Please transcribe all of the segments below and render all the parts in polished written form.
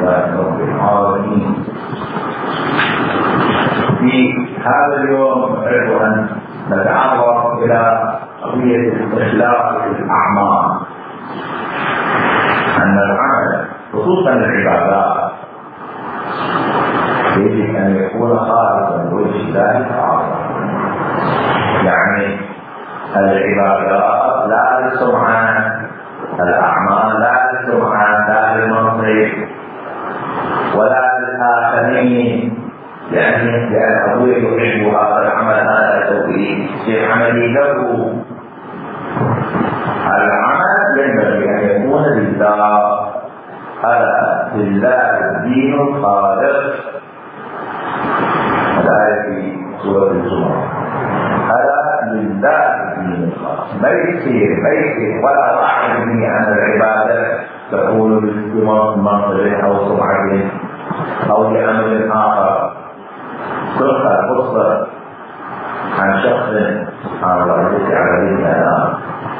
لله رب العالمين. في هذا اليوم نحب أن نتعرض إلى قضية الإخلاص في الأعمال، أن العمل خصوصا العبادات يجب أن يكون خالصا لوجه الله تعالى. يعني العبادات لا للسمعة، الأعمال لا للسمعة لا للمنصب ولا للآخرين، لأن أبوي يحب هذا العمل هذا التوحيد في عملي له. العمل ينبغي أن يكون لله، هذا لله الدين الخالص. الآية في سورة الزمر، هذا لله الدين الخالص. ما يصير ولا واحد من أن العبادة تكون بمنصب أو سمعة أو لعمل آخر. تلقى القصة عن شخص سبحان الله ليس على دين الآن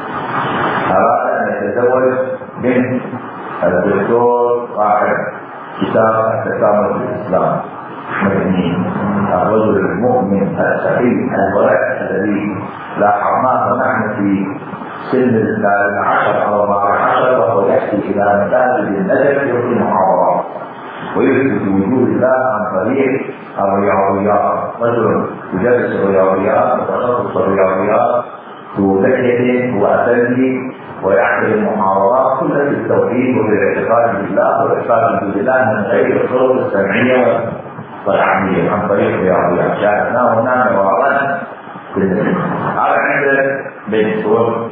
أراد أن يتزوج بنت الدكتور صاحب كتاب التكامل في الإسلام مدني، الرجل المؤمن السعيد الورع الذي لاحظناه نحن في سن 13 أو 14 وهو يأتي إلى مساجد النجف يلقي محاضرات ويثبت وجود الله عن طريق الرياضيات. رجل يدرس الرياضيات وتخصص الرياضيات وذكيه وأسلي ويعمل المحاضرات كلها في التوحيد وبالاعتقاد بالله والاعتقاد بالله من غير الطرق السمعيه والعمليه عن طريق الرياضيات. شاهدناه هنا مرارا في النجم. هذا عنده بنت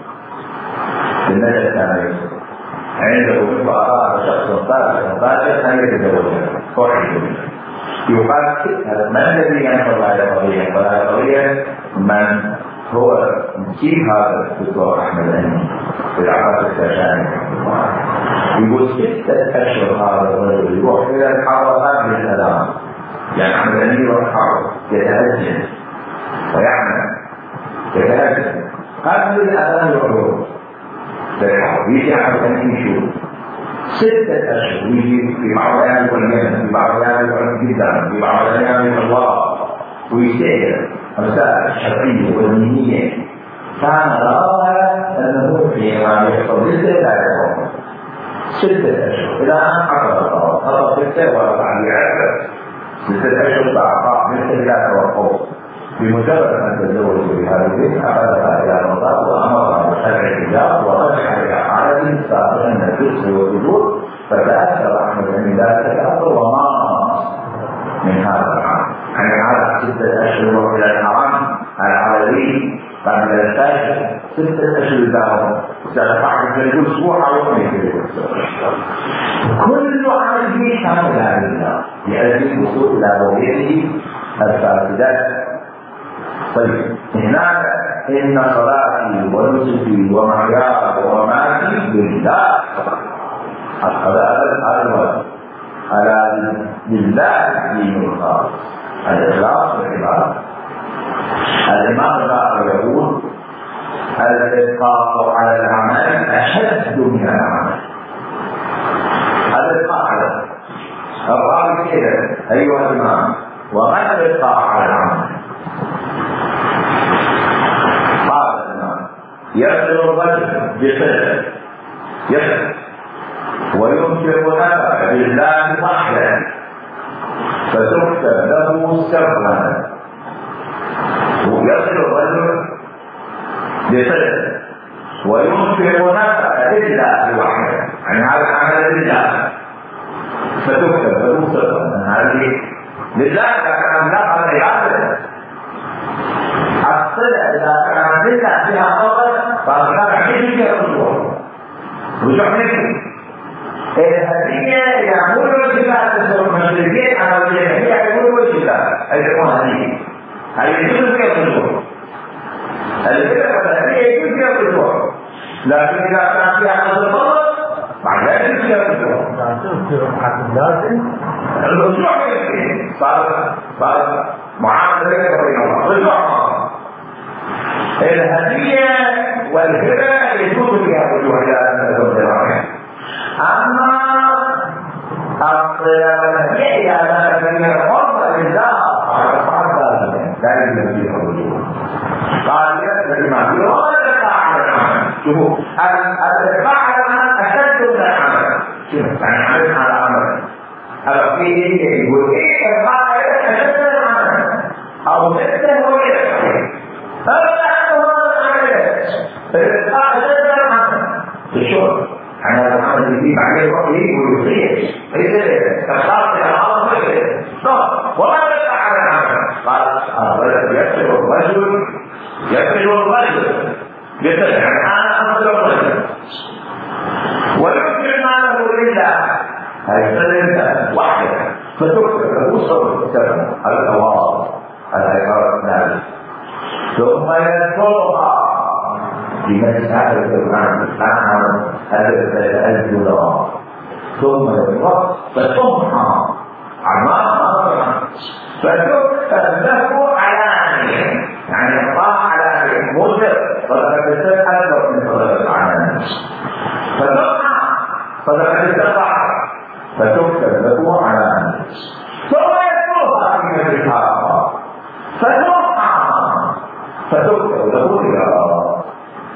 في النجم الثاني عنده أراد شخص ثالث أن يتزوجها صحيح. يقال هذا من الذي ينفذ هذه القضية؟ وهذه القضية من هو مجيب هذا الدكتور أحمد أمين في العقاد الكاشاني يقول 6 أشهر هذا الرجل يروح إلى الحارة من الأذان، يعني أحمد أمين يروح الحارة يتهجد ويعمل يتهجد قبل الأذان يروح يجي أحمد أمين يشوف 6 أشهر ويجي في بعض الأيام يقول الجنة، في بعض الأيام يقول جدا، في بعض الأيام يقول الله، ويسير المسائل الشرعية والدينية. كان رأى أنه في ما يحصل لا يحصل 6 أشهر إلى أن حصل 6 وبعد يعرف 6 أشهر بعد مثل لا توقف. بمجرد أن تزوج بهذا البيت أخذها إلى المطار وأمرها بخلع الحجاب ورجع إلى عادة سابقا من الفسق والفجور، فتأثر أحمد من ذلك الأمر وما من هذا العام. يعني هذا 6 أشهر إلى الحرام العربي قبل الفجر 6 أشهر داهم سنفعل في الأسبوع أو كل عمل فيه كان لا لله يؤدي الوصول إلى رؤيته الفاسدات. طيب هناك إن صلاتي ونسكي ومحياي ومماتي لله، هذا الواجب على لله الدين الخالص الإخلاص والعبادة. الإمام الباقر يقول الإلقاء على العمل أشد من العمل. الإلقاء على الراوي كده أيها الإمام وما الإلقاء على العمل؟ قال الإمام يصل الرجل بصدق يصل وينفق نفعه بالله وحده فتكتب له سرا. ويصل الرجل بصدق وينفق نفعه لله وحده، يعني هذا العمل لله فتكتب له سرا. هذه لله كان لا عباده. الصلة إذا كان لله فيها فقط فأصبح فيها رجوع منه. الهدية يعملوا الجبال المشركين على الجبال يعملوا الجبال أيضا هدية هذه يجوز فيها الرجوع. الهدية يجوز فيها الرجوع، لكن إذا كان فيها نصر فقط بعد ذلك يجوز فيها الرجوع. الرجوع منه صار معاملة بين الله رجوع. الهدية والهبة يجوز فيها الرجوع إلى أن تزوج الرحمن. أما الصيانة هي على سبيل الحرمة لله على الصعب لا يمكن الرجوع. قال الإمام ولا على العمل. شوفوا الإقباع على العمل أشد من العمل. شوف يعني عمل على عمل. هذا فيه يقول إيه الإقباع أشد من العمل أو مثله هو هذا هو العمل. الإقباع أشد من العمل. الشغل أنا العمل اللي بعدين رأيه ويصير تخاف العمل وما يقع على العمل. قال يكتب الرجل يتبع أنا أمر الرجل ويكتب ماله لله هيستلم وحده فتكتب وصل الأواضع العبارة الناس ثم يذكرها بمسألة القرآن الدولار ثم يذكر فتمحى عمارة فتكتب له علانية يعني الله على مدر فلقد أكبر من صدق العالم فلقد استطاع فتكتب له علانية ثم يذكرها في مجلسها فتكتب له رياض.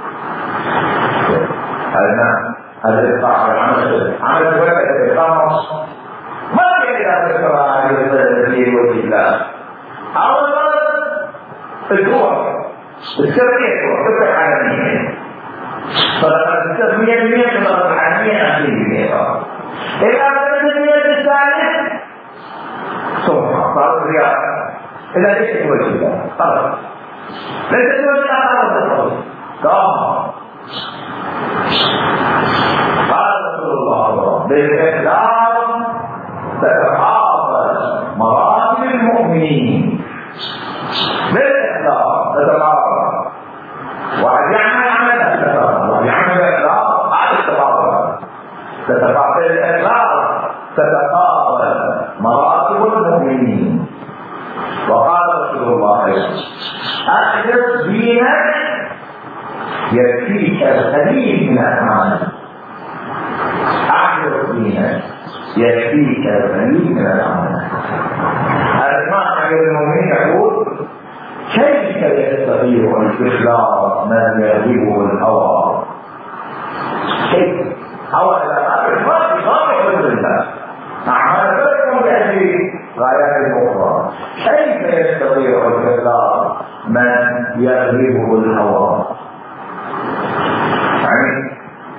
هذا الإقطاع عمل الوقت الإقامة ما يجب تذكر هذه التي وجه الله أولا الدور السرية والقطع العالمية فلقد التسمية كما العالمية أخير إذا التسمية الثالث ثم صار الرياض إذا ليس وجه الله خلاص ليس وجه الله خلاص قال رسول الله بالإسلام تتحافظ مراتب المؤمنين بالإسلام تتحافظ وعد يعمل عمل الإسلام وعد يعمل الإسلام على التحافظ تتحافظ الإسلام تتحافظ مراتب المؤمنين. وقال رسول الله أحدث دينك يكفيك القليل من الأعمال. أحدث دينك يكفيك القليل من الأعمال. الإمام أمير المؤمنين يقول كيف يستطيع الاستخلاص من يغلبه الهوى؟ كيف؟ هوى ما يخالف بالله أعمال تكون بأجل غايات أخرى. كيف يستطيع الاستخلاص من يغلبه الهوى؟ يعني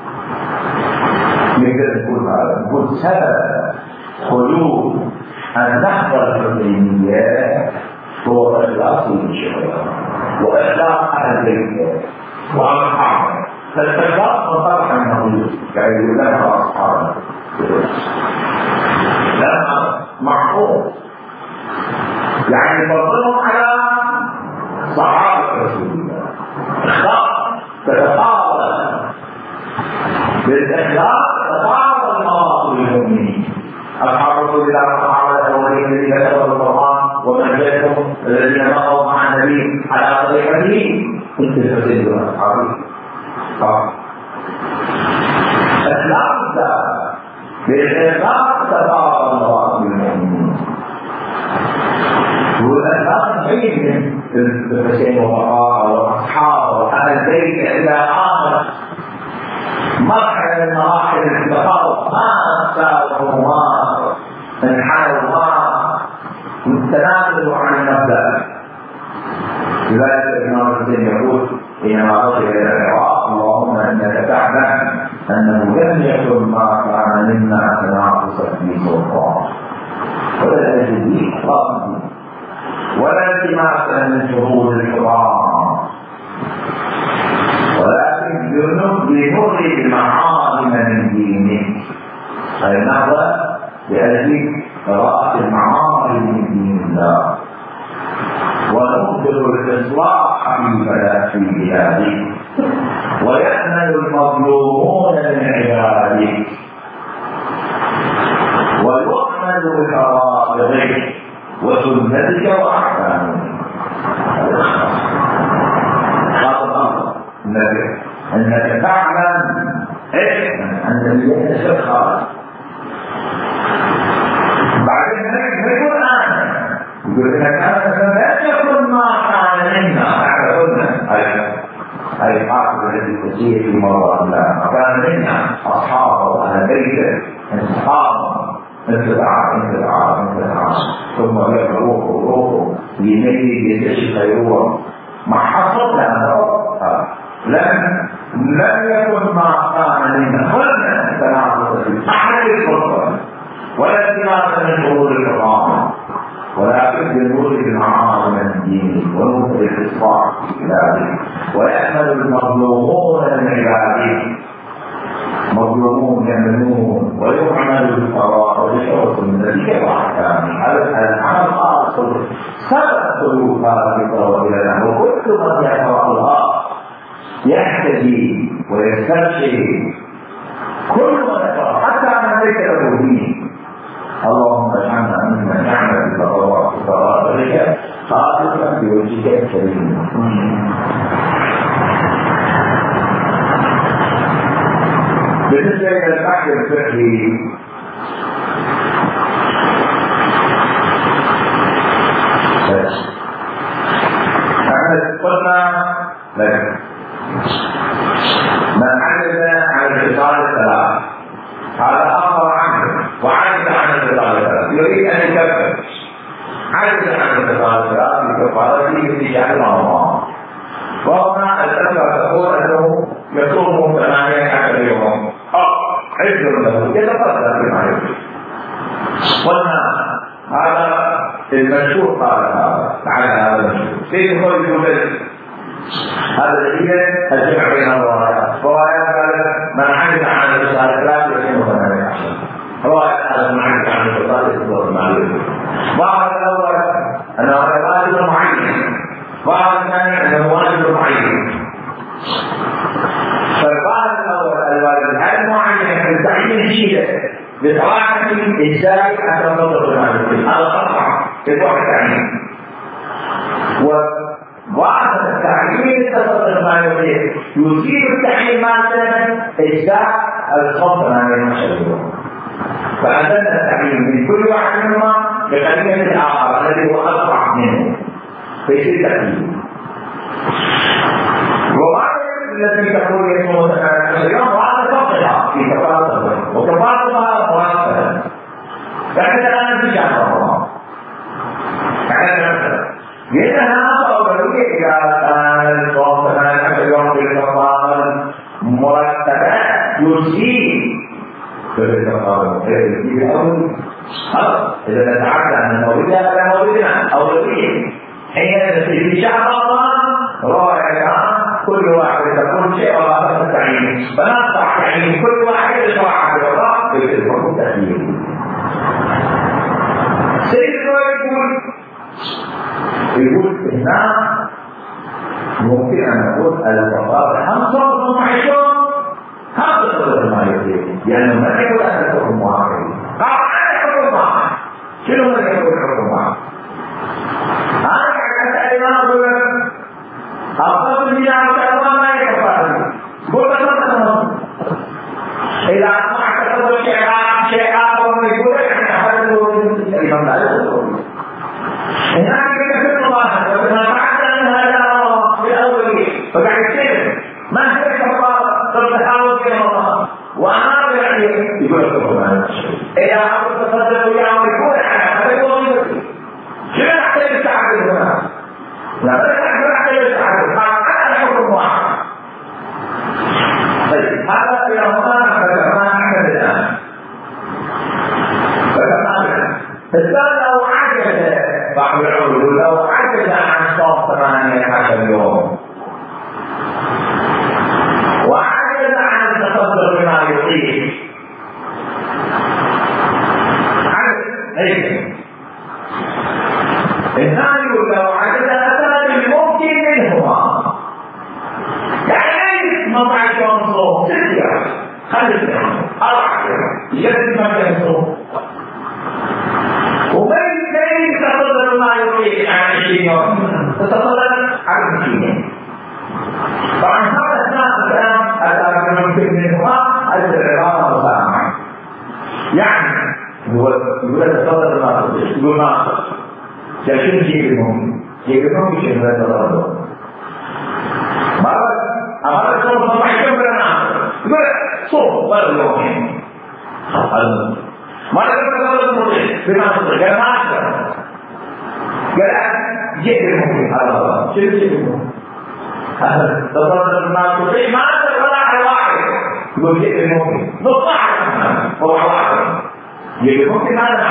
نقدر نقول هذا نقول سبب خلود النهضة الحسينية هو إخلاص الشريعة وإخلاص أهل البيت وأصحابه. فالإخلاص منطبع النبي يعني يقول لنا أصحابه لما معقول يعني فضلهم على صحابة رسول الله. إخلاص تتطاول بالإخلاص تتطاول المواطن المؤمنين. أصحاب رسول الله صحابة الأولين الذين كتبوا القرآن ومن الذين بقوا مع النبي على طريقته كنت تفسد أصحابه. إخلاص بالإخلاص تتطاول المواطن المؤمنين. والإخلاص بين الحسين وبقاء وأصحابه وأهل البيت إلى آخر مرحلة من مراحل التفاوض ما ساووا ما انحنوا ما تنازلوا عن المبدأ. لذلك الإمام الحسين يقول حينما وصل إلى العراق اللهم إنك تعلم أنه لم يكن ما كان منا تناقص في سلطان ولا تجديد خاص ولا التماسا من شهود الحرام ولكن لنبغي المعالم من دينه. فلنهضة لأجل قراءة المعالم من دين الله ونبذل الإصلاح في بلاده ويأمل المظلومون من عباده ويؤمل بفرائضه وسنتك وأحكامه. أنك تعلم أن النية خالص يقول إذا كان لم يكن ما كان منا تعرفون أي حافظ الذي تسير في مرض الله كان منا أصحابه أهل بيته أصحابه انتفع ثم روحه يميل يستشفى يروح ما حصل لنا لم يكن ما كان منا ولا تناقض في أحد الفرق ولا اتباع من شرور الحرام ولكن بالنور بالمعاصي من الدين ونور الاصلاح الالهي ويحمل المظلومون من عباده مظلومون يمنون ويعمل بالقضاء ويشعر من ذلك واحكامه هذا العمل خاص سبب سلوكات الى وكل من يقرا الله يهتدي ويسترشد كل من يقرا حتى من ليس له دين. اللهم اجعلنا ممن يعمل بفضائلك خالصا بوجهك الكريم. بالنسبه الى البحث الفقهي قلنا لك من عجز عن اتصال الثلاث هذا اخر عنه وعجز عن اتصال الثلاث يريد ان يكفر عجز عن اتصال الثلاث بكفارته في شهر رمضان وهنا الفتوى تقول انه يصوم 18 يوما عذر له يتقدم بما يريد. قلنا هذا المشهور قال على هذا المشهور كيف هو يقول هذا دليل الجمع بين الروايات. روايات قالت من عجز عن اتصال الثلاث يصوم 18 رواية من عجز عن اتصال يصوم 8. بعض الاول انه واجب معين بعض الثاني انه واجب معين. فالبعض الاول الواجب هل معين في تعيين شيء بصراحه ازاي اتفضل هذا القطع في الواحد تعيين وبعض التعيين تصدر ما يريد يصيب التعيين مثلا ازاي الخطر عن المشروع. فأنزلنا التعيين من كل واحد منهما بقليل الآخر الذي هو أصبح منه فيصير تعيين. وبعض الذي تقول يسمى اليوم بعض تفضلها في كفارة وكفارتها مرتبة لكن الآن في شهر رمضان لأنها أولوية إذا كان الصوم 18 يوم بالكفارة مرتبة يصيب بالكفارة إذا نتعدى عن الموردة على موردنا أولوية حين في شهر رمضان رائعة كل واحد يقول شيء ولا تستعين فنقطع تعيين كل واحد يشرع على الله بالفرق التأثير. سيدنا يقول هنا ممكن أن نقول الكفارة 25 هذا ما يصير يعني ما يقول أن الحكم واحد قطعا الحكم واحد شنو من يقول الحكم واحد أنا كأنت أيضا أقول أفضل من الله ما يكفر قلت لك إذا أسمعت تقول شيء آخر ويقول هذا الإمام لا يقول هناك كثير الله وإذا بعد أن هذا بأولي فقاعد يصير ما هي كفارة تحاول في الله وأنا يعني يقول لكم إذا أردت تصدقوا يا ويقول هذا يقول شنو نحتاج التعبير هنا؟ لا نحتاج التعبير أنا حكم واحد. طيب هذا إلى هنا فكما نحن الآن الثاني لو عجز بعض العلوم لو عجز عن صوم 18 يوم وعجز عن التصدر بما يطيق الثاني لو عجز أتى بالممكن منهما يعني 18 يوم صوم 6 يوم 5 يوم 4 يوم يجب ما يصوم وبين ذلك تتصدر ما يطيق عن 20 يوم تتصدر عن 20 يوم. طبعا هذا الناس الآن أتى بالممكن منهما العبارة مسامحة يعني هو يقول تتصدر ما تطيق يقول ما لكن يجيبهم يشهد التضرر مرة أمر الصوم صباح كبرنا صوم ولا يومين مرة كبرنا بما تصل قال ما أكثر قال يجيبهم الله شو يجيبهم هذا تضرر ما تصل ما أكثر ولا على واحد يقول يجيبهم نصح هو واحد يجيبهم ماذا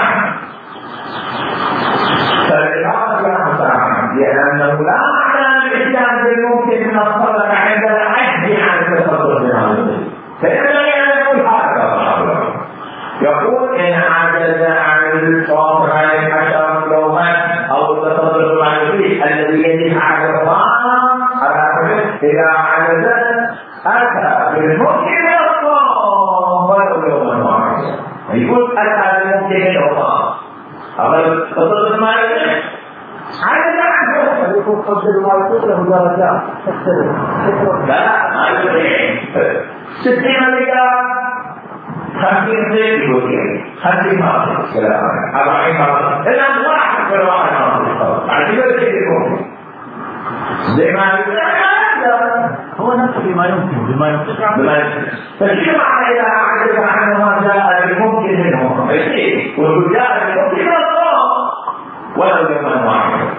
لأنه لا معنى للإسلام بالممكن من الصدقة عند العجز عن التصدق بالعمل فإذا لا يقول هذا يقول إن عجز عن الصوم عن 10 يوما أو التصدق بالعمل الذي يجب على الطعام إذا عجز أتى بالممكن من الصوم ولو يوما واحدا يقول أتى بالممكن من الصوم أما التصدق بالعمل عدد عنه يكون قدر ما يطلق له درجات لا ما يطلق 60 مليار 50 زيت يقول 50 مرة 40 مرة إلا واحد كل واحد مرة على كده يكون زي ما هو نفسه بما يمكن فالشيء معنى إذا عجز عنه ما جاء بالممكن منه ويقول جاء بالممكن ولو يوما واحد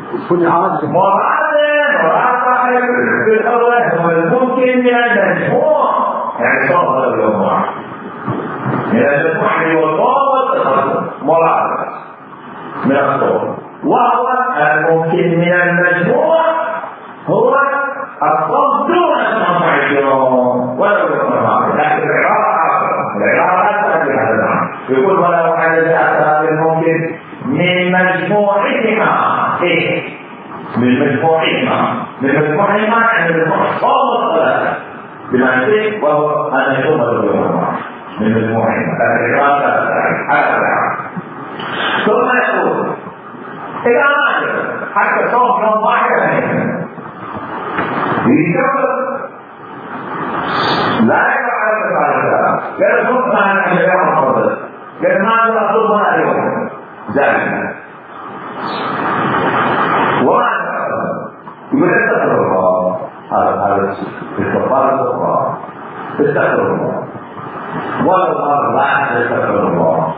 مراد بالأول هو الممكن من المجموع يعني صوم ولو يوم واحد من المجموع والصوم والتصدق مراد من الصوم وهو الممكن من المجموع هو الصوم دون 12 يوم ولو يوم واحد لكن العبارة أكثر في هذا المعنى يقول ولو عدد أكثر الممكن من مجموعهما من مجموعهما عند المجموع الثلاثة بمعنى وهو أن يكون اليوم من مجموعهما ثم يقول إذا عجز حتى صوم يوم واحد لا يفعل ذلك قال صوم عن اليوم الفضل قال ماذا أطلب من اليوم ذلك يقول استغفر الله هذا استغفار الله استغفر الله ولو قال لا استغفر الله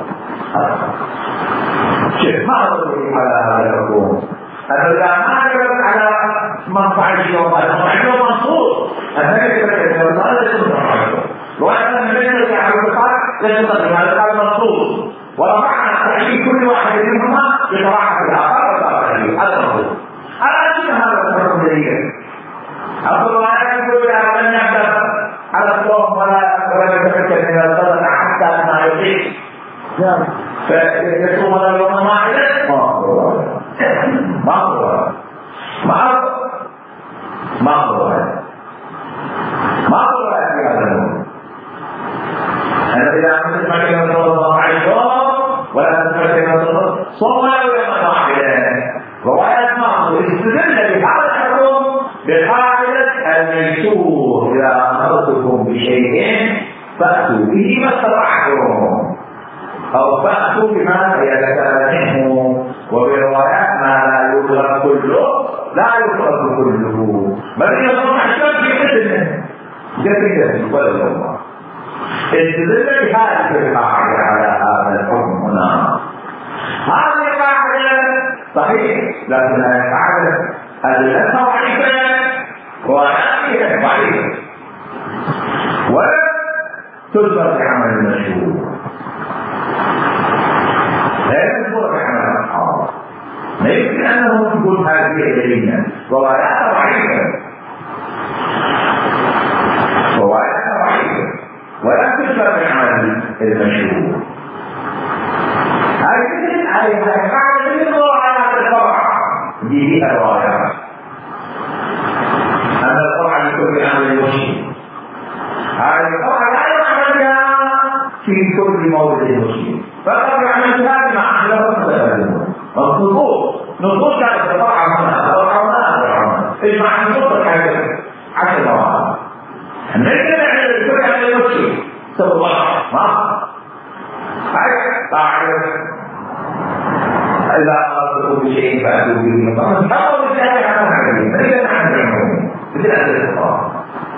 شيء ما أقول على هذا الحكم أنه لا أعرف على منفعة اليوم اليوم منصوص أنك تتكلم الله لا يكون منفعته وأن النبي عليه الصلاة لا يستطيع هذا قال منصوص ولا معنى تحقيق كل واحد منهما يتراحم الآخر وتراحم هذا هو هذا الحكم الجديد أقول وأنا أقول يا من يعتبر على الصوم ولا يتفكر من الصدقة حتى ما يطيق فيصوم ولا يوم واحدا ما هو أنا إذا عملت مكان صلى الله عليه وسلم ولا تتمكن صوم يوما واحدا رواية معه استدل بهذا الحكم بقاعدة الميسور إذا أمرتكم بشيء فأتوا به ما استطعتم أو فأتوا بما يتكلم منه وبروايات ما لا يطلق كله لا يطلق كله بل يصنع الشرط في مثله جديدا ولا الله استدل بهذه القاعدة على هذا الحكم هنا هذه القاعدة صحيح لكن القاعدة أدلتها ضعيفة وآياتها ضعيفة ولا تذكر بعمل المشهور لا تذكر بعمل الأصحاب لا يمكن أنه يقول هذه دليلا وآياتها ضعيفة ولا تذكر بعمل المشهور هذه القاعدة تذكر على الفرع دي الروايات أن الفرع يكون بعمل المشهور هذه الفرع لا يعمل في كل مورد المسلم فقد يعمل هذا مع أهله نصوص كانت الفرع هنا ايش معنى النصوص كانت 10 مرات نجد على كل عمل المسلم سوى الله ما هاي قاعدة إذا أردت بشيء فأتوا به مطلقا حقوا بالله عن العالمين فإذا نحن نعلمون مثل هذا الخطاب.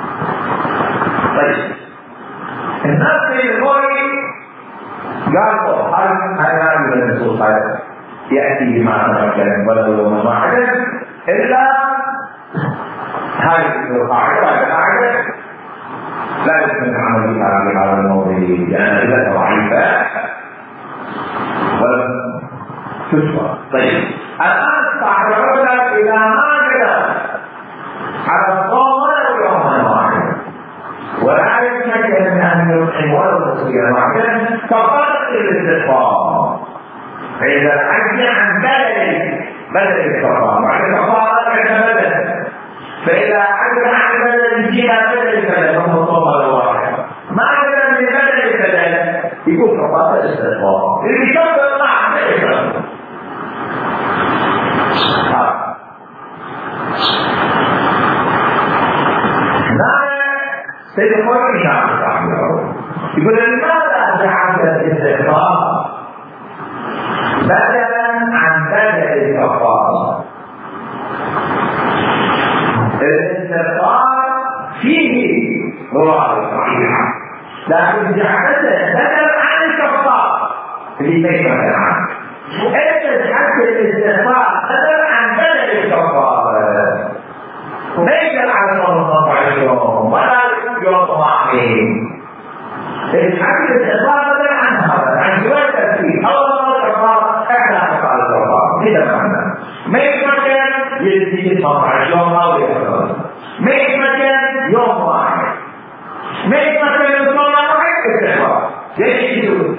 طيب الناس في الغوري قالوا هذا من النصوص يأتي بما تمكن ولو يوم واحدا إلا هذه القاعدة لا يمكن العمل بها في هذا الموضوع لأنها ضعيفة ولم تشفى. طيب الآن تعرض إلى ماذا على الصوم ولو يوما واحدا ولا يمكن أن يطعم ولو مسكينا واحدا فقط الاستغفار. فإذا الحج عن بدل الكفارة وعن الكفارة عن بدل، فإذا حج عن بدل فيها بدل فهو صوم واحد ما عدا من بدل البدل يكون كفارة الاستغفار اللي يكفر مع ذلك. سيقول يقول لماذا جعل الاستغفار بدلا عن بدل الكفارة؟ الاستغفار فيه رواية صحيحة لكن جعلته بدل عن الكفارة اللي ليس عنه. انت جعلت الاستغفار بدل عن بدل الكفارة ليس على صوم يوم ولا يوم واحد. الحج الاستغفار بدل عن هذا عن جواز التفسير أول الكفارة احنا نفعل الكفارة هذا معنى. ما يمكن يزيد صفحة يوم أو يوم، ما يمكن يوم واحد، ما يمكن يوم واحد استغفار ليش يجوز.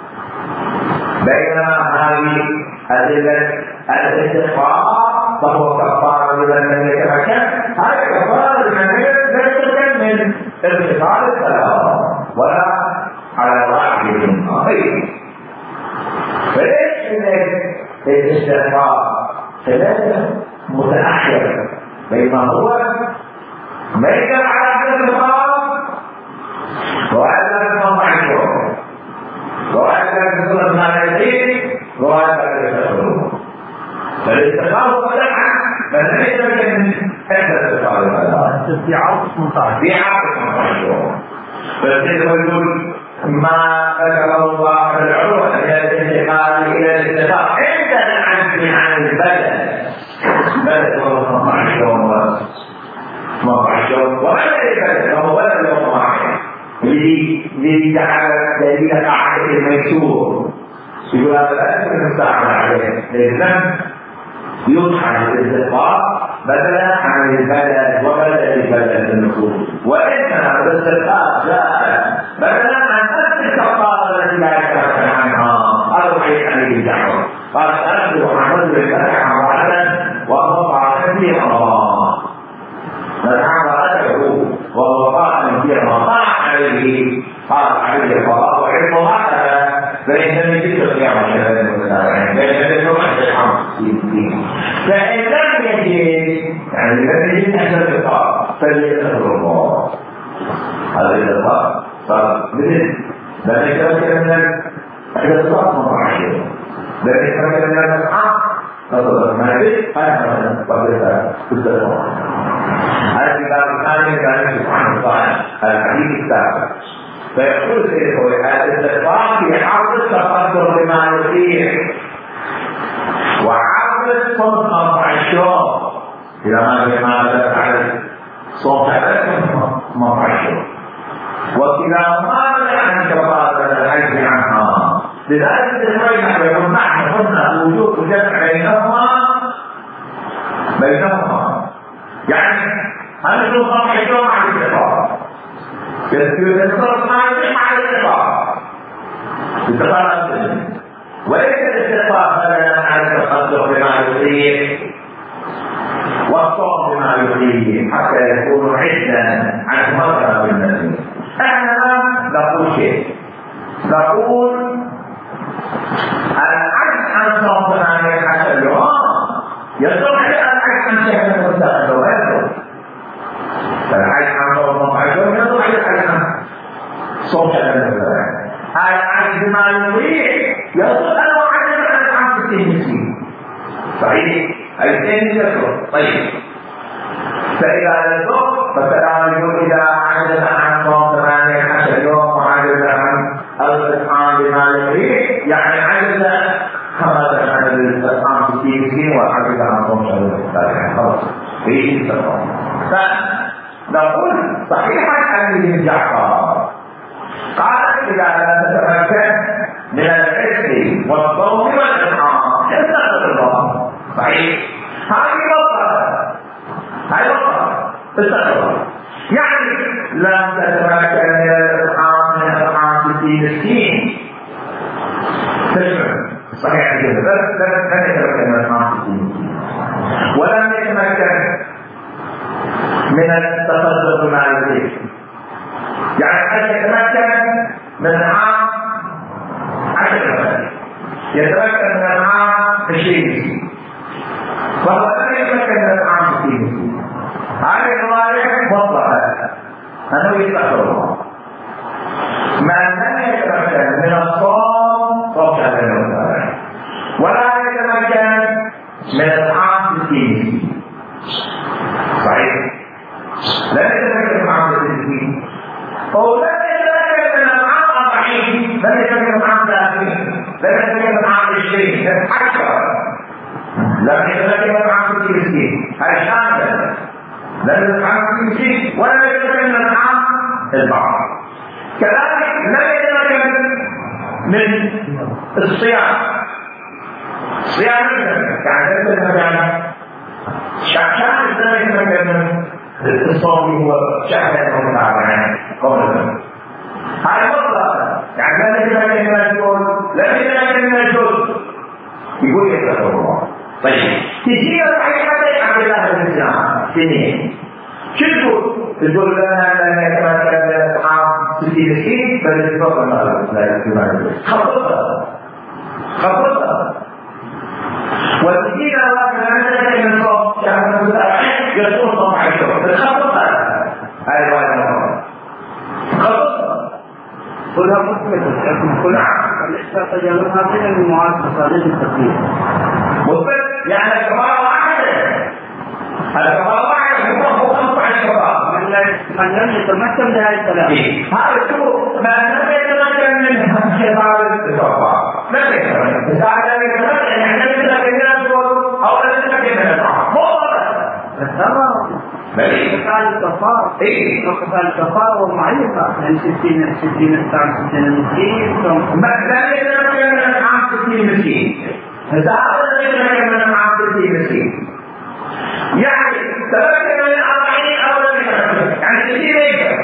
بينما هذه أدلة الاستغفار فهو كفارة لمن يتمكن، هذه كفارة لمن يتمكن من ارتفاع الصلاة ولا على واحد من آخرين. فليش الاستغفار ثلاثة متأخر بينما هو ما يقدر على عدد الخاص وعلى المعشور وعلى الصلاة المالية وعلى الصلاة. فالاستغفار فتحا فلم يتمكن من أكثر الصلاة في عرض منطقة فالتدخل ما ذكر الله في العروة الانتقال إلى الاستغفار عند العجز عن البدن بدل هو 15 يوم وغير البدن وهو بدل يوم واحد الذي جعل دليل قاعدة الميسور يقول هذا لا يمكن المستعمل عليه لأنه يطحن الاستغفار بدلا عن البدن وبدل البدن في النصوص. وإنما الاستغفار جاء بدلا عن نفس الكفارة التي لا يتمكن عنها أربعين عليه الدعوة قال أخبر عن رجل فتح امرأة ووضع في رمضان فتح امرأته ووضع في رمضان عليه قال عليه القضاء وعظها فإن لم يجد الصيام شهادة المتابعين فإن لم يجد فإن لم يجد يعني لم يجد أهل الإفطار فليأخذ الله هذا الإفطار صار مثل لم يتمكن من الإفطار 15 لم يتمكن من الإفطار نظر المنابت فأنا وقلت تستطيع. هذا الكتاب الثاني كان سبحانه وتعالى الحديث السابق فيقول سيده هذا الاستغفار في عرض التقدر بما يطيع وعرض الصوم 15 إلى ما تفعل صوم 15 وكلاهما عن كفارة الحج عنها. لذلك الرجل يقول نحن قلنا وجود الجمع بينهما يعني هل نصوم 15 مع الاستغفار يتصرف مع الاستغفار وليس الاستغفار بدلا عن التصدق بما يطيع والصوم بما يطيع حتى يكون عدا عن مذهب النبي. احنا نقول شيء نقول العجز عن صوم 18 يوم يصح العجز عن شهر مستقل ويصح فالعجز عن صوم 18 يوم يصح العجز عن صوم شهر مستقل. العجز ما يطيع يصح العجز عن 60 مسكين صحيح؟ الاثنين يذكر. طيب فإذا الظهر فالسلام يقول إذا عجز عن صوم 18 يوم وعجز عن الإطعام بما يريد، يعني عجز خرج عن الإطعام 60 مسكين وعجز عن صوم شهر الثالث، خلاص في استطاعة. فنقول صحيحا عن ابن جعفر قال إذا لم تتمكن من العشق والصوم والإطعام استغفر الله. صحيح؟ هذه غلطة، هذه غلطة استغفر. يعني لم تتمكن من الإطعام من إطعام 60 مسكين تشمل صحيح جدا، لم يتمكن من إطعام 60 مسكين، ولم يتمكن من التصدق بما يريد، يعني قد يتمكن من إطعام 10 مساكين، يتمكن من إطعام 20 مسكين، وهو لم يتمكن من إطعام 60 مسكين. هذه الرواية مطلقة أنه يستغفر الله. من لم يتمكن من الصوم صوم شهر رمضان، ولا يتمكن من إطعام 60 مسكين. صحيح؟ لا يتمكن من إطعام 60 مسكين، ولم يتمكن من إطعام 40، لم يتمكن من إطعام 30، لم يتمكن من إطعام 20 أكثر، لم يتمكن من إطعام 60 مسكين. هذا شامل، لم يتمكن من إطعام 60 مسكين ولا يتمكن من إطعام البعض. كذلك لا يتمكن من الصيام، صيام يعني شهر لا يتمكن من الصوم، هو شهر متابعة قبل هذا مطلق، يعني لا يتمكن من الجود، لا يتمكن من الجود، يقول يتقبل الله. طيب تجي صحيحة عبد الله بن سلام سنين تقول لنا لا يتمكن من إطعام 60 مسكين بل يتفضل لا يتمكن، خططها وتجينا الله من من الصوم شهر رمضان يصوم صوم 10 خططها. هذه رواية خططها كلها مثبتة، كلها ليس تجاوزها بين المعاصرة للتقدير مثبت، يعني كفارة واحدة، هذا كفارة واحدة هو 15 من لم يتمكن بهذه الثلاثة. هذا شو من لم يتمكن من كفارة الكفارة، لم يتمكن، إذا لم يتمكن يعني لم يتمكن من الشرب أو لم يتمكن من الطعام، مو الثمر كفارة الكفارة، وكفارة الكفارة والمعيقة، يعني 60 مسكين، لم يتمكن من الطعام 60 مسكين، إذا لم يتمكن من الطعام 60 مسكين، يعني تمكن من 40 أو لم يتمكن، يعني 60 ليس،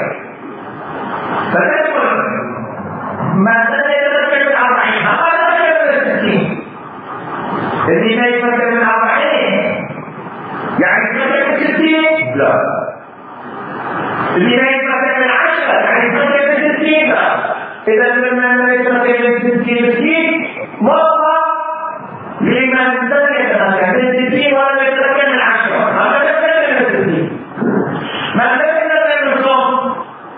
فتكون ما لم يتمكن من 40 هذا لم يتمكن من 60، الذي لا يتمكن من 40 يعني يتمكن من 60 لا، الذي لا يتمكن من 10 يعني يتمكن من 60 لا. إذا لما لا يتمكن من 60 مسكين مرة لمن لم يتمكن من 60 ولا يتمكن من 10، هذا لا يتمكن من 60. من لم يتمكن من صوم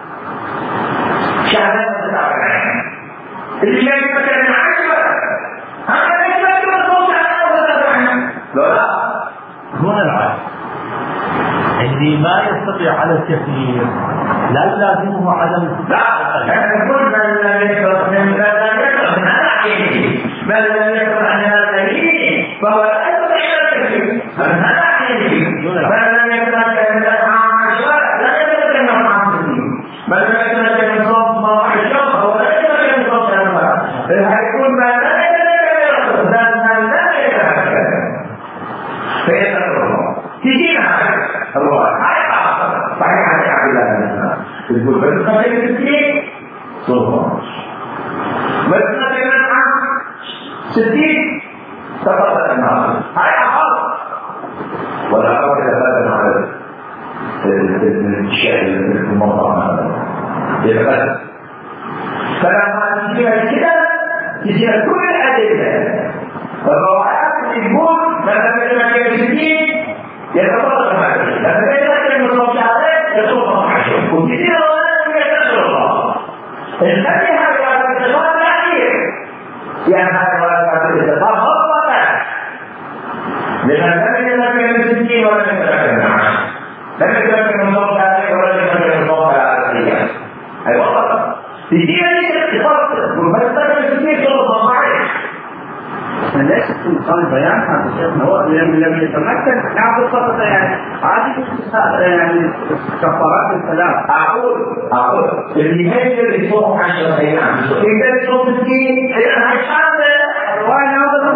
شهرين متتابعين، اللي لا يتمكن من 10 هذا لا يتمكن من صوم شهرين متتابعين. لا هنا العكس، اللي ما يستطيع على التكليف لا يلازمه عدم الاستطاعة. لا نقول من لم يكن من من لم يكن عن الدليل فهو لا يستطيع التكليف، هذا من لم يكن من الطعام 10 لا يستطيع من الطعام 60، من لم يكن من صوم 12 فهو لا يستطيع من صوم 10. هيكون من لا يتمكن من لا يتمكن فيتقبل الله. تجينا الرواية صحيح عن عبد الله بن سلام تقول بس خلينا نسكين صوم بس خلينا نعم 60 تفضل النار هاي أحط ولا أقول هذا على الشيء الموضوع هذا يبقى فلما تجينا كل الأدلة الروايات اللي تقول مثلا كان 60 يتفضل هذا لما يتكلم من صوت عليه يصوم 10 وكثير ولا يتكلم الله الذي هذا الاتصال الأخير يعني هذا الاتصال مطلقا لأن لم يتمكن من السكين ولا يتمكن من العمل، لم يتمكن من صوت هذه ولا يتمكن من صوت هذه. أي والله في دين تفصل والمسألة السكين تغضب عليه. ليس في مقام البيان هذا الشيء هو لم يتمكن نعم بالضبط يعني عادي يعني كفارات الكلام. أقول اللي هيك يصوم 10 أيام إذا يصوم الدين أنا عشان الرواية ناظرة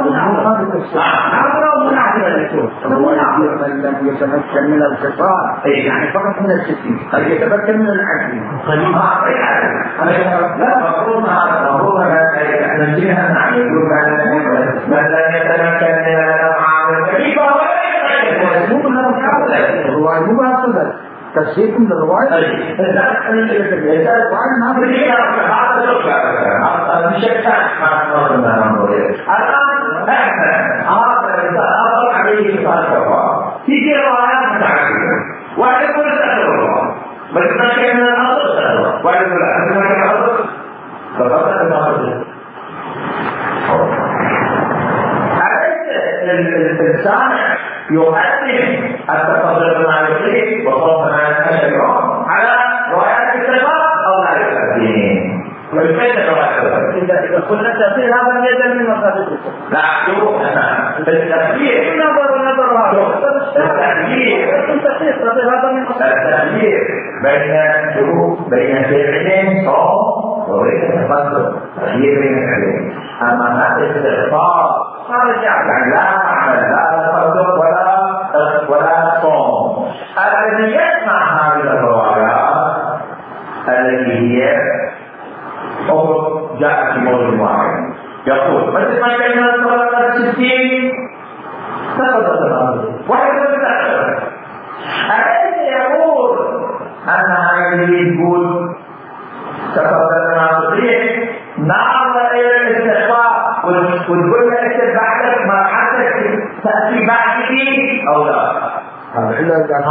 لم يتمكن من الخطاب يعني فقط من السكين قد يتمكن من العقل لا مفروض أن الجهة نعيد من لم يتمكن من الأفعال كيف هو مو بهذا تفسير من الرواية في روايات متعددة واحد يقول استغفر بس ما كان من الأصل واحد يقول لا ما كان الأصل فقط الأصل الإنسان يؤثر التصدر مع الشيء وصوم مع الشيطان على روايات الاتفاق أو لا يؤثرين إذا قلنا تأثير هذا اليد من مصادر لا شوف التأثير نظر هذا التأثير هذا من التأثير بين فعلين صوم وبين التصدر تأثير بين فعلين أما هذا الاستغفار يعني لا عمل لا تصدق ولا صوم. الذي يسمع هذه الروايات التي هي جاء في موضوع معين يقول ما تسمع كلمة صلاة 60 تفضل واحد يقول أليس يقول أن هذا يقول تفضل مع الصديق نعم إلى الاستغفار وتقول لك بعدك ما حدث تأتي بعدك أو لا هذا إلا كان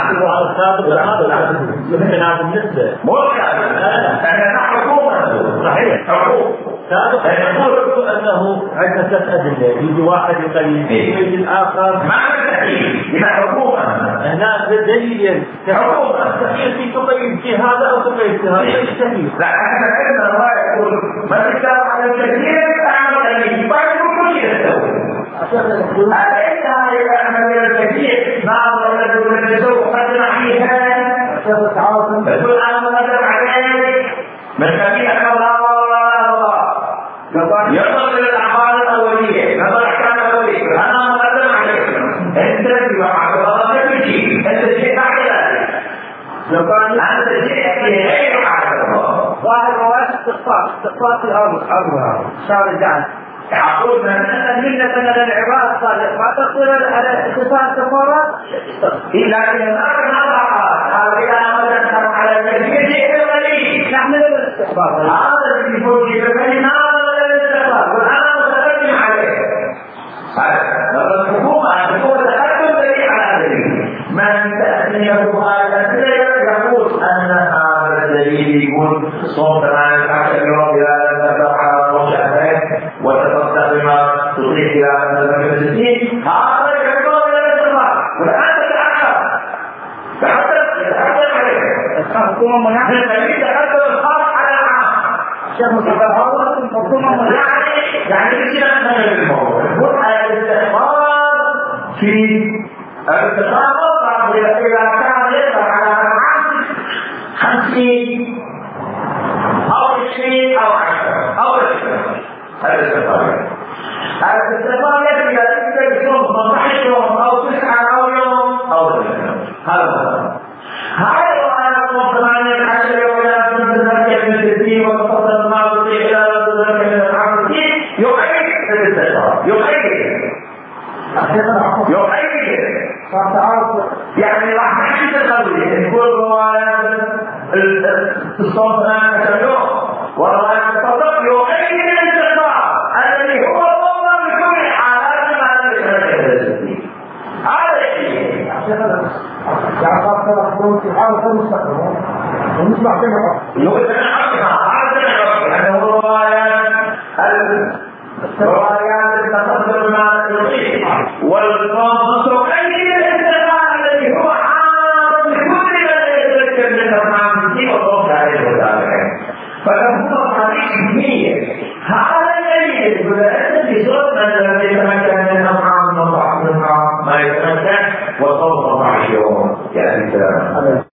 هذا بالنسبة مو أنا حكومة صحيح حكومة يقول أنه عدة أدلة يجي واحد يقيم يجي الآخر ما نستحيل إلى حكومة هنا دليل حكومة تستحيل في تقيم في هذا أو تقيم في هذا يستحيل لا احنا عندنا رواية يقول ما تتكلم عن الكثير تعمل عليه بعد كل شيء تسوي أليس هذه العملية الكثير نعم الذي يتزوج قدر عليها تقول أنا قدر عليك من خبيئة الله يصل إلى الأعمال الأولية نظر أحكام الأولية أنا مقدم عليك أنت بوعد الله كل شيء أنت شيء بعد ذلك أنت شيء غير عاد الله واحد رواية استغفار في الأرض شهر الجعل يقول من الملة من العباد صالح ما تقول على اتفاق كفارات إلا أن هذا أمر على الكثير شيء غريب نحمل الاستغفار هذا الذي يقول في بيننا الاستغفار والأنا متقدم عليه الحكومة تقدم دليل على ذلك من تأتيه هذا يقول أن هذا الدليل يقول صوم 18 يوم إلى أن تفعل رجعتين وتصدق بما تطيق إلى أن تفعل هذا يقول إلى الاستغفار والآن تحدث عليه الحكومة منعها تحدث الخاص على العام شيخ مصطفى الحكومة منعها يعني كده نفس الموضوع يقول الاستغفار في الاستغفار إذا كان يقدر على العام 50 أو 20 أو 10 أو 20 هذا الاستغفار يجب يكون 15 يوم أو 9 أو يوم أو 10 هذا هاي الآيات والثمانية 10 يوم إلى تنتظر من الدين وتصدق ما تطيع إلى تنتظر من العام يقيد الاستغفار يقيد يعني راح نحكي تقليد نقول روايات الصوت 18 يوم وروايات التصدق يقيد الاستغفار الذي هو ضمن لكل حالات ما هذا الشيء يعني خاصة الحكومة في حالة المستقبل ونسمع كلمة يقول أنه روايات تتقدم ما يطيق والقاص أي الاستغاثة الذي هو عام لكل من يتذكر بالأرحام في وصوت عليه وذلك فله طريق كبير هذا الذي يقول أنت في صوت من الذي يتمكن من الأرحام ما يتمكن وصوت ضعيف يعني